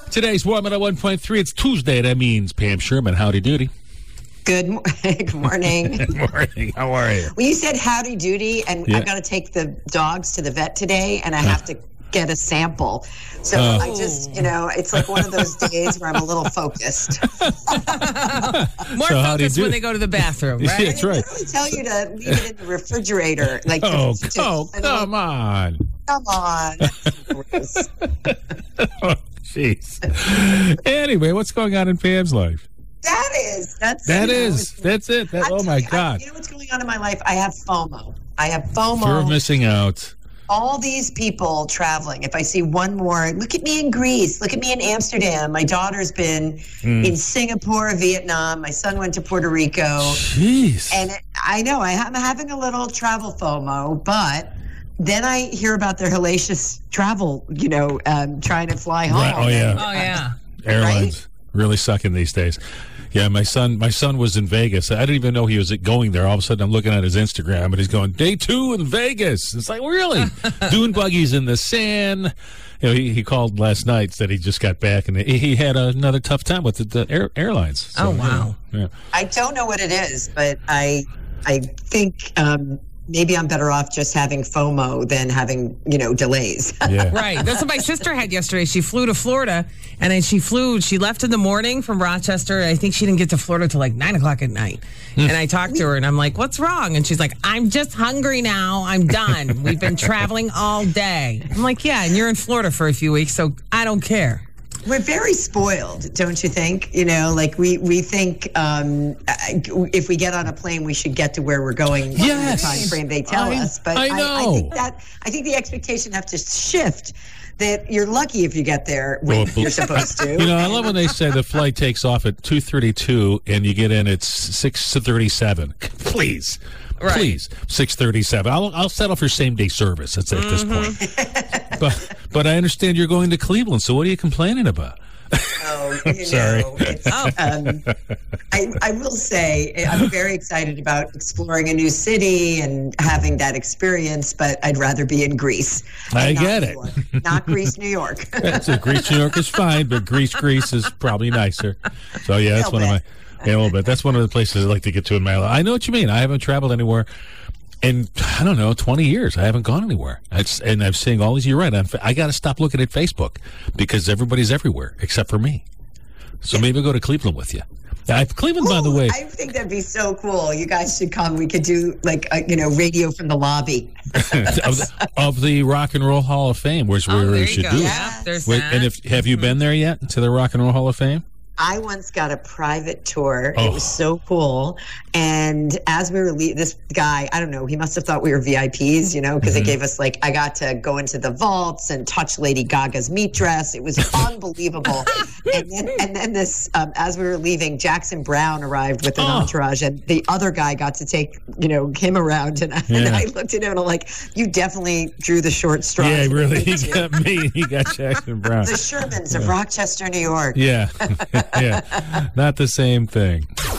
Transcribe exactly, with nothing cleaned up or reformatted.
Today's Warm at one point three. It's Tuesday. That means Pam Sherman. Howdy doody. Good, mo- Good morning. Good morning. How are you? Well, you said howdy doody, and Yeah. I've got to take the dogs to the vet today, and I have to get a sample. So Oh. I just, you know, it's like one of those days where I'm a little focused. More So how'd he focused do? when they go to the bathroom, right? Yeah, that's They right. literally tell you to leave it in the refrigerator. Like, Oh, to- to- oh, and I'm come like, on. Come on. Gross. Oh, jeez. Anyway, what's going on in Pam's life? That is. That's That you know, is. it's- That's it. That, I'm oh, my telling you, I- God. you know what's going on in my life? I have FOMO. I have FOMO. Fear of missing out. All these people traveling. If I see one more, look at me in Greece, look at me in Amsterdam. My daughter's been Mm. in Singapore, Vietnam. My son went to Puerto Rico. Jeez. And it, I know I am having a little travel FOMO, but then I hear about their hellacious travel, you know, um, trying to fly home. Right. Oh, yeah. Oh, yeah. Airlines really sucking these days. Yeah, my son my son was in Vegas. I didn't even know he was going there. All of a sudden, I'm looking at his Instagram, and he's going, day two in Vegas. It's like, really? Dune buggies in the sand. You know, he, he called last night, said he just got back, and he, he had another tough time with the, the air, airlines. So, Oh, wow. Yeah. I don't know what it is, but I I think um, maybe I'm better off just having FOMO than having, you know, delays. Yeah. Right. That's what my sister had yesterday. She flew to Florida, and then she flew, she left in the morning from Rochester. I think she didn't get to Florida till like nine o'clock at night. And I talked to her, and I'm like, what's wrong? And she's like, I'm just hungry now. I'm done. We've been traveling all day. I'm like, yeah, and you're in Florida for a few weeks, so I don't care. We're very spoiled, don't you think? You know, like we we think um, if we get on a plane, we should get to where we're going Yes. in the time frame they tell I- us. But I I, I know. think that I think the expectation have to shift. That you're lucky if you get there when Well, you're supposed to. You know, I love when they say the flight takes off at two thirty-two and you get in at six thirty-seven. Please. Right. Please. six thirty-seven. I'll, I'll settle for same-day service at, at this point. But but I understand you're going to Cleveland, so what are you complaining about? Oh, you Sorry. know, it's, um, I, I will say I'm very excited about exploring a new city and having that experience, but I'd rather be in Greece. I and not get New it. York. Not Greece, New York. That's it. Greece, New York is fine, but Greece, Greece is probably nicer. So, yeah, that's Little one bit. of my... Yeah, a little bit. That's one of the places I like to get to in my life. I know what you mean. I haven't traveled anywhere in, I don't know, twenty years. I haven't gone anywhere. It's, and I'm seeing all these. You're right. I'm, I got to stop looking at Facebook because everybody's everywhere except for me. So maybe I'll go to Cleveland with you. Uh, Cleveland, by the Ooh, way. I think that'd be so cool. You guys should come. We could do like a, you know radio from the lobby. of, the, of the Rock and Roll Hall of Fame, where's Oh, where there we you should go. do it. Yeah, there's Wait, that. and if have you been there yet to the Rock and Roll Hall of Fame? I once got a private tour. Oh. It was so cool. And as we were leaving, this guy, I don't know, he must have thought we were V I Ps, you know, because Mm-hmm. it gave us like, I got to go into the vaults and touch Lady Gaga's meat dress. It was unbelievable. and then, and then this, um, as we were leaving, Jackson Brown arrived with an Oh. entourage, and the other guy got to take, you know, him around. And, I- and Yeah. I looked at him and I'm like, you definitely drew the short straw. Yeah, for really. me, He too. got me. He got Jackson Brown. The Shermans of Rochester, New York. Yeah, yeah, not the same thing.